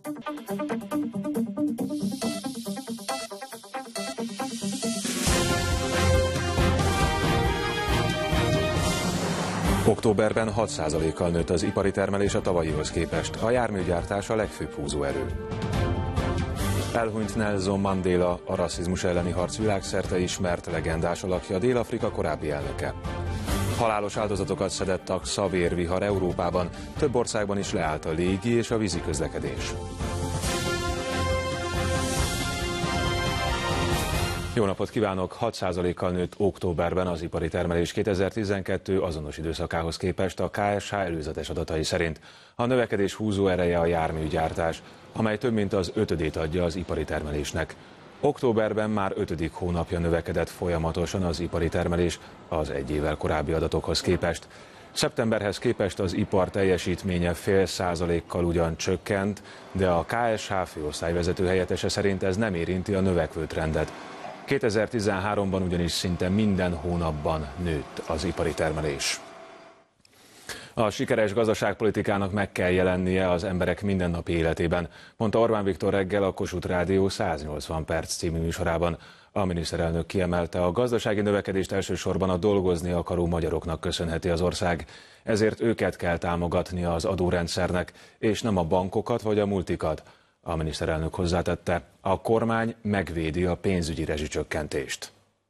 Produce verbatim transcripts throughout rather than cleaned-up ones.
Októberben hat százalékkal nőtt az ipari termelés a tavalyihoz képest, a járműgyártás a legfőbb húzóerő. Elhunyt Nelson Mandela, a rasszizmus elleni harc világszerte ismert legendás alakja, Dél-Afrika korábbi elnöke. Halálos áldozatokat szedett a Xavér-vihar Európában, több országban is leállt a légi és a vízi közlekedés. Jó napot kívánok! hat százalékkal nőtt októberben az ipari termelés kétezer-tizenkettő azonos időszakához képest a ká es há előzetes adatai szerint. A növekedés húzó ereje a járműgyártás, amely több mint az ötödét adja az ipari termelésnek. Októberben már ötödik hónapja növekedett folyamatosan az ipari termelés az egy évvel korábbi adatokhoz képest. Szeptemberhez képest az ipar teljesítménye fél százalékkal ugyan csökkent, de a ká es há főosztályvezető helyettese szerint ez nem érinti a növekvő trendet. kétezer-tizenháromban ugyanis szinte minden hónapban nőtt az ipari termelés. A sikeres gazdaságpolitikának meg kell jelennie az emberek mindennapi életében, mondta Orbán Viktor reggel a Kossuth Rádió száznyolcvan perc című műsorában. A miniszterelnök kiemelte, a gazdasági növekedést elsősorban a dolgozni akaró magyaroknak köszönheti az ország. Ezért őket kell támogatnia az adórendszernek, és nem a bankokat vagy a multikat. A miniszterelnök hozzátette, a kormány megvédi a pénzügyi rezsicsökkentést.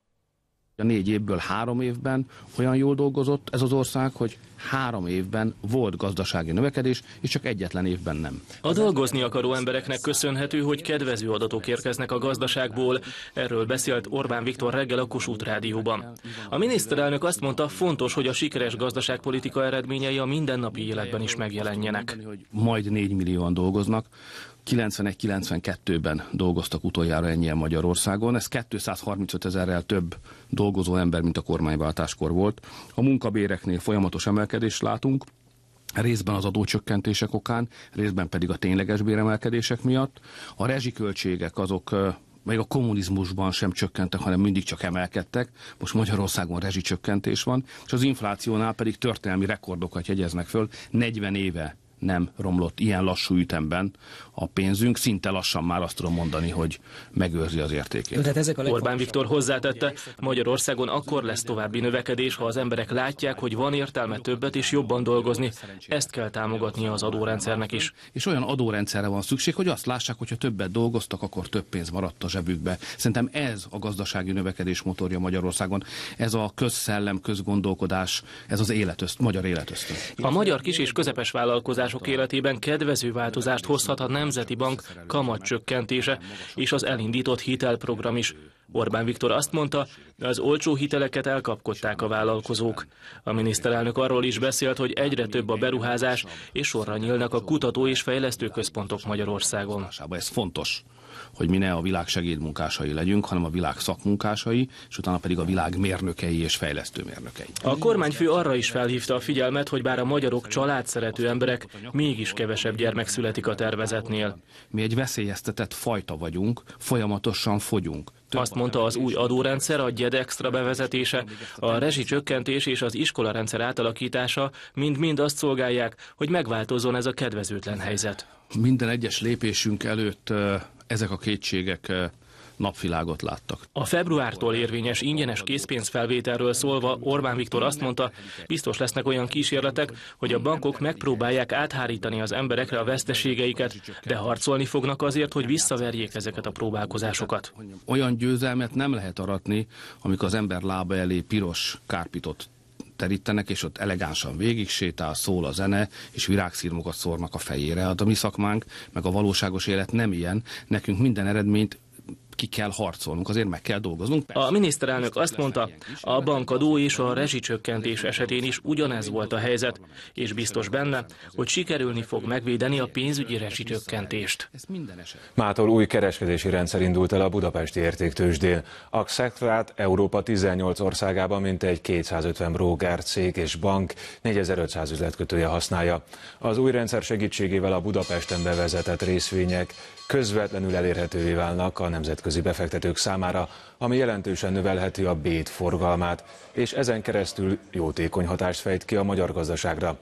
A négy évből három évben olyan jól dolgozott ez az ország, hogy három évben volt gazdasági növekedés, és csak egyetlen évben nem. A dolgozni akaró embereknek köszönhető, hogy kedvező adatok érkeznek a gazdaságból. Erről beszélt Orbán Viktor reggel a Kossuth Rádióban. A miniszterelnök azt mondta, fontos, hogy a sikeres gazdaságpolitika eredményei a mindennapi életben is megjelenjenek. Majd négy millióan dolgoznak. kilencvenegy kilencvenkettőben dolgoztak utoljára ennyien Magyarországon. Ez kétszázharmincöt ezerrel több dolgozó ember, mint a kormányváltáskor volt. A munkabéreknél folyamatos emelkedést látunk, részben az adócsökkentések okán, részben pedig a tényleges béremelkedések miatt. A rezsiköltségek azok még a kommunizmusban sem csökkentek, hanem mindig csak emelkedtek. Most Magyarországon rezsicsökkentés van, és az inflációnál pedig történelmi rekordokat jegyeznek föl. negyven éve nem romlott ilyen lassú ütemben a pénzünk, szinte lassan már azt tudom mondani, hogy megőrzi az értékét. Orbán Viktor hozzátette, Magyarországon akkor lesz további növekedés, ha az emberek látják, hogy van értelme többet és jobban dolgozni. Ezt kell támogatnia az adórendszernek is. És olyan adórendszerre van szükség, hogy azt lássák, hogy ha többet dolgoztak, akkor több pénz maradt a zsebükbe. Szerintem ez a gazdasági növekedés motorja Magyarországon. Ez a közszellem, közgondolkodás, ez az életözt, magyar életösztön. A magyar kis és közepes vállalkozás életében kedvező változást hozhat a Nemzeti Bank kamatcsökkentése és az elindított hitelprogram is. Orbán Viktor azt mondta, az olcsó hiteleket elkapkodták a vállalkozók. A miniszterelnök arról is beszélt, hogy egyre több a beruházás, és sorra nyílnak a kutató- és fejlesztőközpontok Magyarországon. Ez fontos, hogy mi ne a világ segédmunkásai legyünk, hanem a világ szakmunkásai, és utána pedig a világ mérnökei és fejlesztőmérnökei. A kormányfő arra is felhívta a figyelmet, hogy bár a magyarok családszerető emberek, mégis kevesebb gyermek születik a tervezetnél. Mi egy veszélyeztetett fajta vagyunk, folyamatosan fogyunk. Azt mondta, az új adórendszer, a gyed extra bevezetése, a rezsicsökkentés és az iskolarendszer átalakítása mind-mind azt szolgálják, hogy megváltozzon ez a kedvezőtlen helyzet. Minden egyes lépésünk előtt ezek a kétségek napvilágot láttak. A februártól érvényes ingyenes készpénzfelvételről szólva Orbán Viktor azt mondta, biztos lesznek olyan kísérletek, hogy a bankok megpróbálják áthárítani az emberekre a veszteségeiket, de harcolni fognak azért, hogy visszaverjék ezeket a próbálkozásokat. Olyan győzelmet nem lehet aratni, amikor az ember lába elé piros kárpitot terítenek, és ott elegánsan végig sétál, szól a zene, és virágszirmokat szórnak a fejére. Hát a mi szakmánk, meg a valóságos élet nem ilyen. Nekünk minden eredményt ki kell harcolnunk, azért meg kell dolgoznunk. A miniszterelnök azt mondta, a bankadó és a rezsicsökkentés esetén is ugyanez volt a helyzet, és biztos benne, hogy sikerülni fog megvédeni a pénzügyi rezsicsökkentést. Mától új kereskedési rendszer indult el a budapesti értéktőzsdén. A Xetrát Európa tizennyolc országában mintegy kétszázötven bróker, cég és bank, négyezer-ötszáz üzletkötője használja. Az új rendszer segítségével a Budapesten bevezetett részvények közvetlenül elérhetővé válnak a nemzetközi befektetők számára, ami jelentősen növelheti a bét forgalmát, és ezen keresztül jótékony hatást fejt ki a magyar gazdaságra.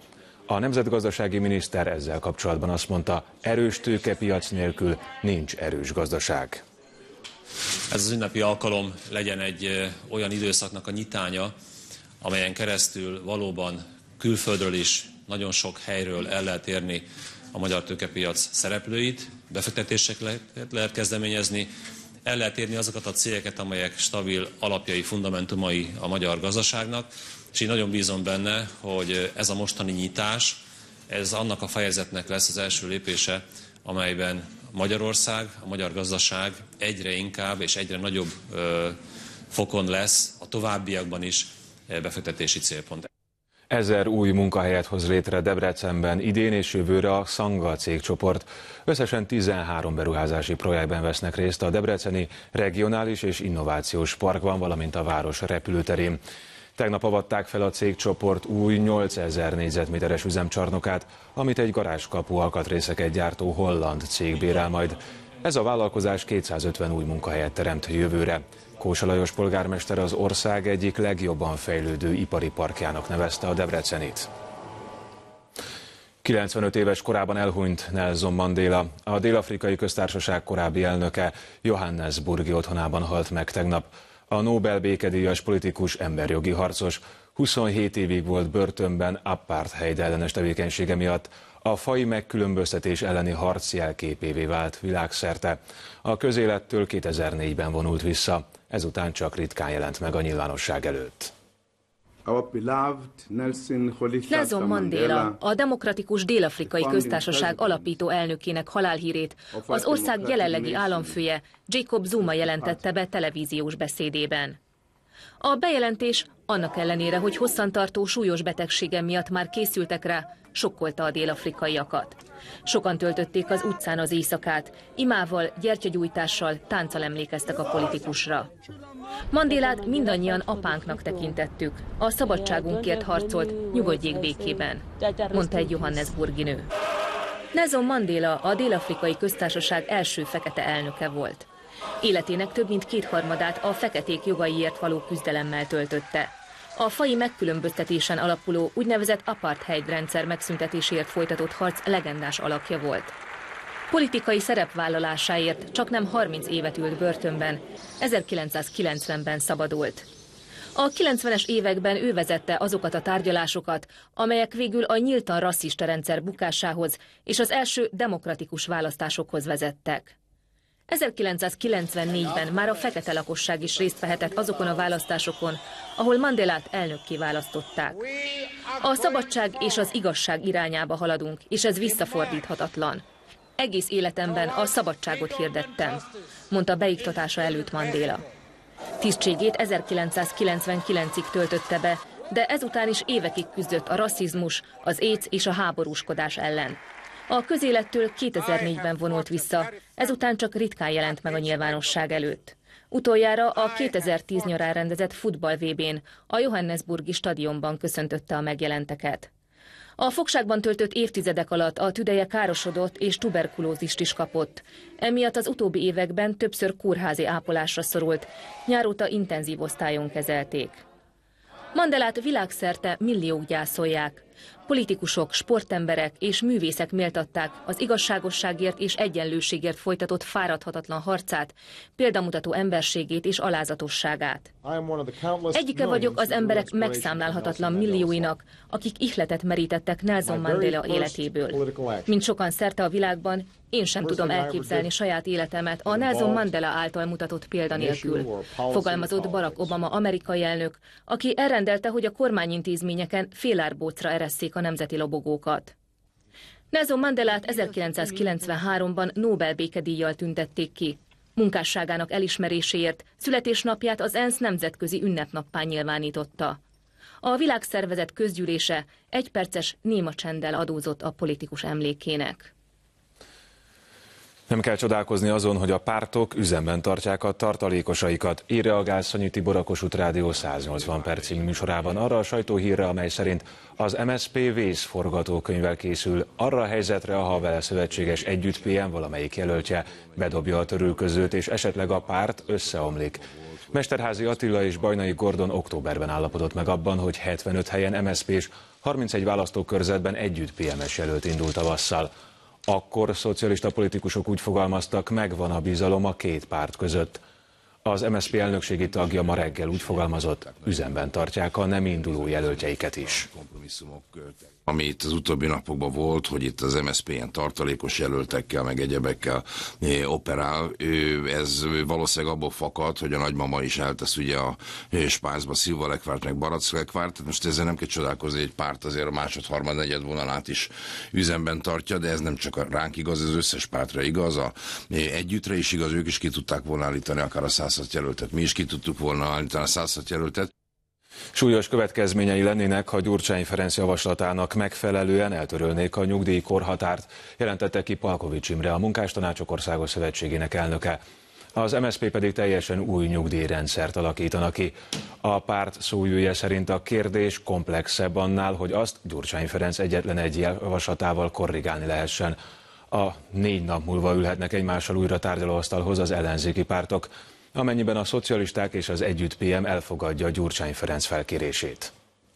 A nemzetgazdasági miniszter ezzel kapcsolatban azt mondta, erős tőkepiac nélkül nincs erős gazdaság. Ez az ünnepi alkalom legyen egy olyan időszaknak a nyitánya, amelyen keresztül valóban külföldről is nagyon sok helyről el lehet érni a magyar tőkepiac szereplőit, befektetéseket lehet kezdeményezni, el lehet érni azokat a cégeket, amelyek stabil alapjai, fundamentumai a magyar gazdaságnak, és én nagyon bízom benne, hogy ez a mostani nyitás, ez annak a fejezetnek lesz az első lépése, amelyben Magyarország, a magyar gazdaság egyre inkább és egyre nagyobb ö, fokon lesz a továbbiakban is befektetési célpont. Ezer új munkahelyet hoz létre Debrecenben idén és jövőre a Szanga cégcsoport. Összesen tizenhárom beruházási projektben vesznek részt a Debreceni Regionális és Innovációs Parkban, valamint a város repülőterén. Tegnap avatták fel a cégcsoport új nyolcezer négyzetméteres üzemcsarnokát, amit egy garázskapu alkatrészeket gyártó holland cég bérel majd. Ez a vállalkozás kétszázötven új munkahelyet teremt jövőre. Kósa Lajos polgármester az ország egyik legjobban fejlődő ipari parkjának nevezte a Debrecenit. kilencvenöt éves korában elhunyt Nelson Mandela. A Dél-Afrikai Köztársaság korábbi elnöke Johannesburgi otthonában halt meg tegnap. A Nobel békedíjas politikus, emberjogi harcos huszonhét évig volt börtönben apartheid ellenes tevékenysége miatt. A faji megkülönböztetés elleni harc jelképévé vált világszerte. A közélettől kétezer-négyben vonult vissza, ezután csak ritkán jelent meg a nyilvánosság előtt. Nelson Mandela, a Demokratikus Dél-Afrikai Köztársaság alapító elnökének halálhírét az ország jelenlegi államfője Jacob Zuma jelentette be televíziós beszédében. A bejelentés annak ellenére, hogy hosszantartó súlyos betegsége miatt már készültek rá, sokkolta a dél-afrikaiakat. Sokan töltötték az utcán az éjszakát, imával, gyertyagyújtással, tánccal emlékeztek a politikusra. Mandélát mindannyian apánknak tekintettük, a szabadságunkért harcolt, nyugodjék békében, mondta egy johannesburgi nő. Nelson Mandela a Dél-Afrikai Köztársaság első fekete elnöke volt. Életének több mint kétharmadát a feketék jogaiért való küzdelemmel töltötte. A faji megkülönböztetésen alapuló úgynevezett apartheid rendszer megszüntetéséért folytatott harc legendás alakja volt. Politikai szerepvállalásáért csaknem harminc évet ült börtönben, ezerkilencszázkilencvenben szabadult. A kilencvenes években ő vezette azokat a tárgyalásokat, amelyek végül a nyíltan rasszista rendszer bukásához és az első demokratikus választásokhoz vezettek. ezerkilencszázkilencvennégyben már a fekete lakosság is részt vehetett azokon a választásokon, ahol Mandelát elnökké választották. A szabadság és az igazság irányába haladunk, és ez visszafordíthatatlan. Egész életemben a szabadságot hirdettem, mondta beiktatása előtt Mandela. Tisztségét ezerkilencszázkilencvenkilencig töltötte be, de ezután is évekig küzdött a rasszizmus, az AIDS és a háborúskodás ellen. A közélettől kétezer-négyben vonult vissza, ezután csak ritkán jelent meg a nyilvánosság előtt. Utoljára a kétezer-tíz nyarán rendezett futball vé bén a Johannesburgi stadionban köszöntötte a megjelenteket. A fogságban töltött évtizedek alatt a tüdeje károsodott és tuberkulózist is kapott. Emiatt az utóbbi években többször kórházi ápolásra szorult, nyáróta intenzív osztályon kezelték. Mandelát világszerte milliók gyászolják. Politikusok, sportemberek és művészek méltatták az igazságosságért és egyenlőségért folytatott fáradhatatlan harcát, példamutató emberségét és alázatosságát. Egyike vagyok az emberek megszámlálhatatlan millióinak, akik ihletet merítettek Nelson Mandela életéből. Mint sokan szerte a világban, én sem tudom elképzelni saját életemet a Nelson Mandela által mutatott példa nélkül, fogalmazott Barack Obama amerikai elnök, aki elrendelte, hogy a kormányintézményeken félárbócra eresszék a nemzeti lobogókat. Nelson Mandelát ezerkilencszázkilencvenháromban Nobel békedíjjal tüntették ki. Munkásságának elismeréséért születésnapját az ENSZ nemzetközi ünnepnappá nyilvánította. A világszervezet közgyűlése egyperces néma csenddel adózott a politikus emlékének. Nem kell csodálkozni azon, hogy a pártok üzemben tartják a tartalékosaikat. Így reagál Szanyi Tibor, a Kossuth Rádió száznyolcvan perc című műsorában arra a sajtóhírre, amely szerint az em es zé pé vész forgatókönyvvel készül arra a helyzetre, ha vele szövetséges Együtt pé em valamelyik jelöltje bedobja a törülközőt, és esetleg a párt összeomlik. Mesterházy Attila és Bajnai Gordon októberben állapodott meg abban, hogy hetvenöt helyen em es zé pés, harmincegy választókörzetben Együtt pé emes jelölt indul tavasszal. Akkor szocialista politikusok úgy fogalmaztak, megvan a bizalom a két párt között. Az em es zé pé elnökségi tagja ma reggel úgy fogalmazott, üzemben tartják a nem induló jelöltjeiket is. Ami itt az utóbbi napokban volt, hogy itt az em es zé pé ilyen tartalékos jelöltekkel, meg egyebekkel operál, ez valószínűleg abból fakad, hogy a nagymama is eltesz ugye a spájzba Szilva Lekvárt, meg Barack Lekvárt. Most ezzel nem kell csodálkozni, egy párt azért a másod, harmad, negyed vonalát is üzemben tartja, de ez nem csak ránk igaz, ez összes pártra igaz, a Együttre is igaz, ők is ki tudták volna állítani akár a százhat jelöltet, mi is ki tudtuk volna állítani a százhat jelöltet. Súlyos következményei lennének, ha Gyurcsány Ferenc javaslatának megfelelően eltörölnék a nyugdíjkorhatárt, jelentette ki Palkovics Imre, a Munkástanácsok Országos Szövetségének elnöke. Az em es zé pé pedig teljesen új nyugdíjrendszert alakítana ki. A párt szóvivője szerint a kérdés komplexebb annál, hogy azt Gyurcsány Ferenc egyetlen egy javaslatával korrigálni lehessen. A négy nap múlva ülhetnek egymással újra tárgyalóasztalhoz az ellenzéki pártok, amennyiben a szocialisták és az Együtt pé em elfogadja Gyurcsány Ferenc felkérését.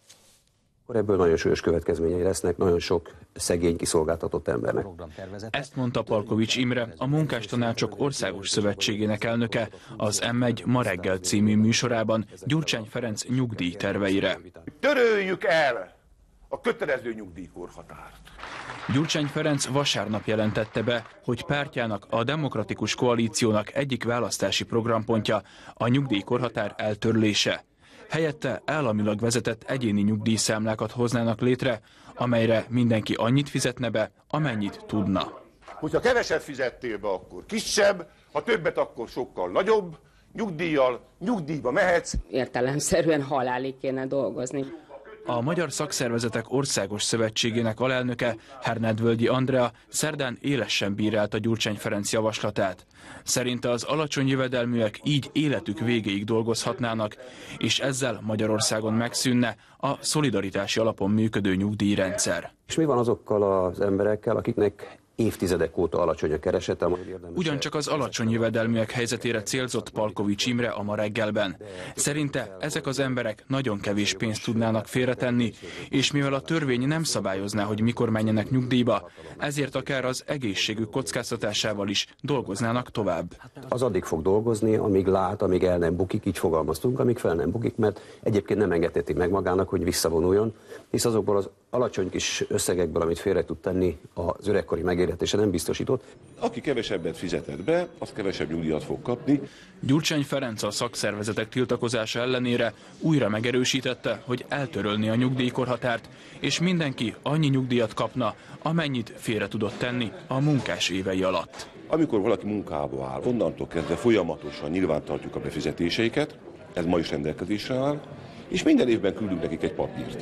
Ebből nagyon súlyos következményei lesznek nagyon sok szegény, kiszolgáltatott embernek. Ezt mondta Palkovics Imre, a Munkástanácsok Országos Szövetségének elnöke az em egy ma reggel című műsorában Gyurcsány Ferenc nyugdíjterveire. Töröljük el a kötelező nyugdíjkorhatárt. Gyurcsány Ferenc vasárnap jelentette be, hogy pártjának, a Demokratikus Koalíciónak egyik választási programpontja a nyugdíjkorhatár eltörlése. Helyette államilag vezetett egyéni nyugdíjszámlákat hoznának létre, amelyre mindenki annyit fizetne be, amennyit tudna. Hogyha keveset fizettél be, akkor kisebb, ha többet, akkor sokkal nagyobb, nyugdíjjal, nyugdíjba mehetsz. Értelemszerűen halálig kéne dolgozni. A Magyar Szakszervezetek Országos Szövetségének alelnöke, Hernád-Völgyi Andrea szerdán élesen bírálta Gyurcsány Ferenc javaslatát. Szerinte az alacsony jövedelműek így életük végéig dolgozhatnának, és ezzel Magyarországon megszűnne a szolidaritási alapon működő nyugdíjrendszer. És mi van azokkal az emberekkel, akiknek évtizedek óta alacsony a keresete? Ugyancsak az alacsony jövedelműek helyzetére célzott Palkovics Imre a ma reggelben. Szerinte ezek az emberek nagyon kevés pénzt tudnának félretenni, és mivel a törvény nem szabályozná, hogy mikor menjenek nyugdíjba, ezért akár az egészségük kockáztatásával is dolgoznának tovább. Az addig fog dolgozni, amíg lát, amíg el nem bukik, így fogalmaztunk, amíg fel nem bukik, mert egyébként nem engedheti meg magának, hogy visszavonuljon, hisz azokból az alacsony kis összegekből, amit félre tud tenni az öregkori megélhetése, nem biztosított. Aki kevesebbet fizetett be, az kevesebb nyugdíjat fog kapni. Gyurcsány Ferenc a szakszervezetek tiltakozása ellenére újra megerősítette, hogy eltörölni a nyugdíjkorhatárt, és mindenki annyi nyugdíjat kapna, amennyit félre tudott tenni a munkás évei alatt. Amikor valaki munkába áll, onnantól kezdve folyamatosan nyilvántartjuk a befizetéseiket, ez ma is rendelkezésre áll, és minden évben küldünk nekik egy papírt.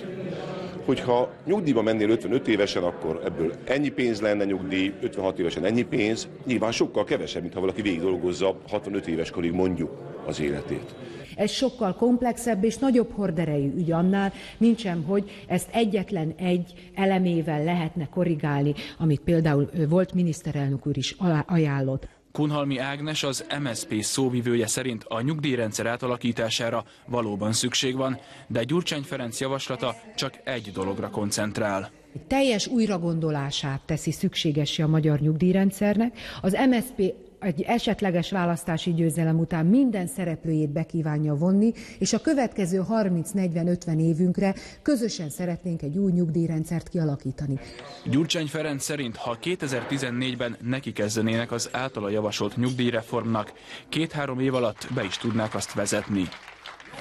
Hogyha nyugdíjba mennél ötvenöt évesen, akkor ebből ennyi pénz lenne nyugdíj, ötvenhat évesen ennyi pénz, nyilván sokkal kevesebb, mint ha valaki végig dolgozza hatvanöt éves korig mondjuk az életét. Ez sokkal komplexebb és nagyobb horderejű ügy annál, mintsem, hogy ezt egyetlen egy elemével lehetne korrigálni, amit például volt miniszterelnök úr is ajánlott. Kunhalmi Ágnes, az em es zé pé szóvivője szerint a nyugdíjrendszer átalakítására valóban szükség van, de Gyurcsány Ferenc javaslata csak egy dologra koncentrál. Teljes újragondolását teszi szükségessé a magyar nyugdíjrendszernek. Az em es zé pé egy esetleges választási győzelem után minden szereplőjét be kívánja vonni, és a következő harminc, negyven, ötven évünkre közösen szeretnénk egy új nyugdíjrendszert kialakítani. Gyurcsány Ferenc szerint, ha kétezer-tizennégyben neki kezdenének az általa javasolt nyugdíjreformnak, két-három év alatt be is tudnák azt vezetni.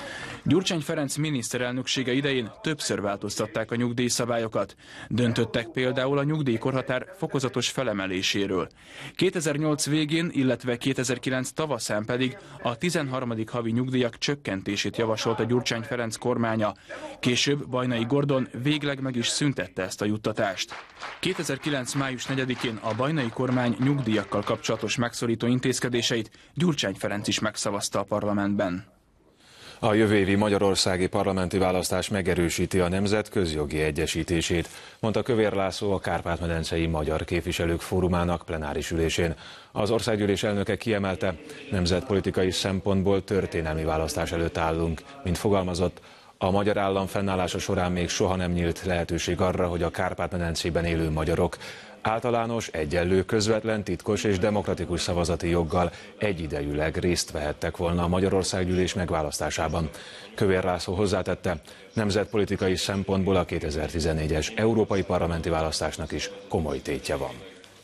Gyurcsány Ferenc miniszterelnöksége idején többször változtatták a nyugdíjszabályokat. Döntöttek például a nyugdíjkorhatár fokozatos felemeléséről. kétezer-nyolc végén, illetve kétezer-kilenc tavaszán pedig a tizenharmadik havi nyugdíjak csökkentését javasolta Gyurcsány Ferenc kormánya. Később Bajnai Gordon végleg meg is szüntette ezt a juttatást. kétezer-kilenc május negyedikén a bajnai kormány nyugdíjakkal kapcsolatos megszorító intézkedéseit Gyurcsány Ferenc is megszavazta a parlamentben. A jövő évi magyarországi parlamenti választás megerősíti a nemzet közjogi egyesítését, mondta Kövér László a Kárpát-medencei Magyar Képviselők Fórumának plenáris ülésén. Az országgyűlés elnöke kiemelte, nemzetpolitikai szempontból történelmi választás előtt állunk, mint fogalmazott. A magyar állam fennállása során még soha nem nyílt lehetőség arra, hogy a Kárpát-medencében élő magyarok általános, egyenlő, közvetlen, titkos és demokratikus szavazati joggal egyidejűleg részt vehettek volna a Magyarországgyűlés megválasztásában. Kövér László hozzátette, nemzetpolitikai szempontból a kétezer-tizennégyes európai parlamenti választásnak is komoly tétje van.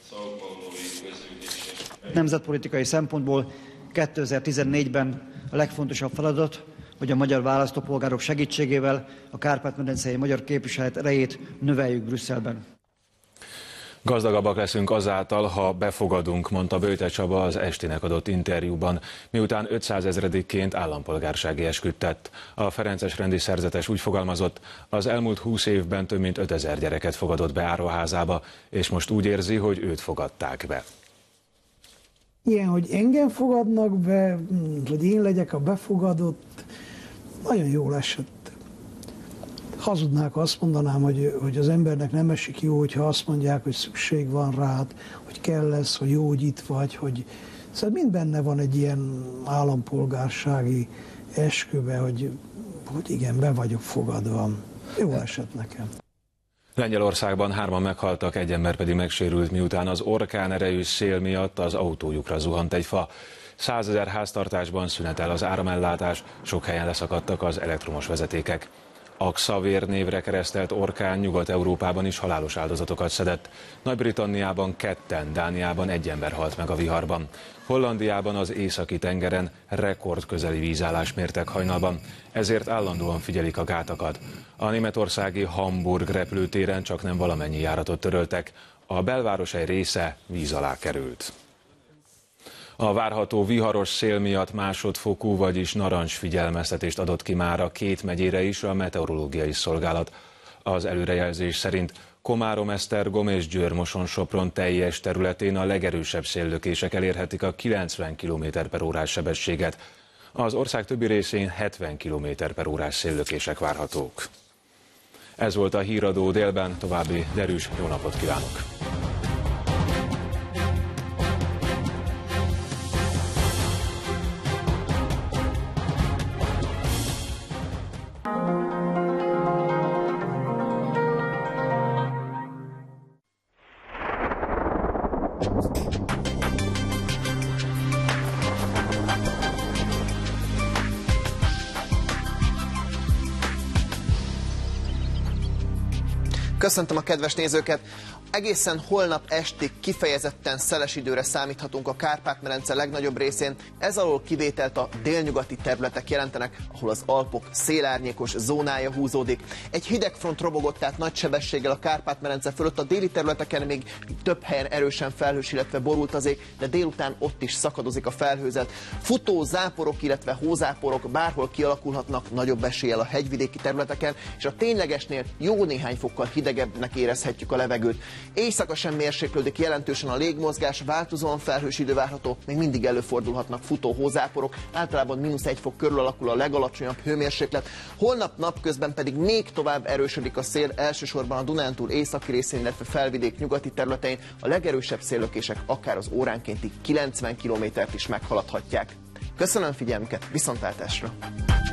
Nemzetpolitikai szempontból kétezer-tizennégyben a legfontosabb feladat, hogy a magyar választópolgárok segítségével a Kárpát-medencei magyar képviselet erejét növeljük Brüsszelben. Gazdagabbak leszünk azáltal, ha befogadunk, mondta Böjte Csaba az Estének adott interjúban, miután ötszázezredikként állampolgársági esküt tett. A ferences rendi szerzetes úgy fogalmazott, az elmúlt húsz évben több mint ötezer gyereket fogadott be Árvaházába, és most úgy érzi, hogy őt fogadták be. Ilyen, hogy engem fogadnak be, hogy én legyek a befogadott, nagyon jól esett. Hazudnák, azt mondanám, hogy, hogy az embernek nem esik jó, hogyha azt mondják, hogy szükség van rád, hogy kell lesz, hogy jó, hogy itt vagy, hogy... Szóval mind benne van egy ilyen állampolgársági eskübe, hogy, hogy igen, be vagyok fogadva. Jó esett nekem. Lengyelországban hárman meghaltak, egy ember pedig megsérült, miután az orkán erejű szél miatt az autójukra zuhant egy fa. Százezer háztartásban szünetel az áramellátás, sok helyen leszakadtak az elektromos vezetékek. A Xavér névre keresztelt orkán Nyugat-Európában is halálos áldozatokat szedett. Nagy-Britanniában ketten, Dániában egy ember halt meg a viharban. Hollandiában az északi tengeren rekordközeli vízállást mértek hajnalban, ezért állandóan figyelik a gátakat. A németországi Hamburg repülőtéren csak nem valamennyi járatot töröltek, a belváros egy része víz alá került. A várható viharos szél miatt másodfokú, vagyis narancs figyelmeztetést adott ki már a két megyére is a meteorológiai szolgálat. Az előrejelzés szerint Komárom, Esztergom és Győr-Moson-Sopron teljes területén a legerősebb széllökések elérhetik a kilencven kilométer per órás sebességet. Az ország többi részén hetven kilométer per órás széllökések várhatók. Ez volt a Híradó délben, további derűs jó napot kívánok! Köszöntöm a kedves nézőket! Egészen holnap estig kifejezetten szeles időre számíthatunk a Kárpát-medence legnagyobb részén. Ez alól kivételt a délnyugati területek jelentenek, ahol az Alpok szélárnyékos zónája húzódik. Egy hidegfront robogott tehát nagy sebességgel a Kárpát-medence fölött, a déli területeken még több helyen erősen felhős, illetve borult az ég, de délután ott is szakadozik a felhőzet. Futó záporok, illetve hózáporok bárhol kialakulhatnak nagyobb eséllyel a hegyvidéki területeken, és a ténylegesnél jó néhány fokkal hidegebbnek érezhetjük a levegőt. Éjszaka sem mérséklődik jelentősen a légmozgás, változóan felhős idő várható, még mindig előfordulhatnak futó hózáporok, általában mínusz egy fok körül alakul a legalacsonyabb hőmérséklet. Holnap napközben pedig még tovább erősödik a szél, elsősorban a Dunántúl északi részén, illetve felvidék nyugati területein. A legerősebb széllökések akár az óránkénti kilencven kilométert is meghaladhatják. Köszönöm figyelmüket, viszontlátásra!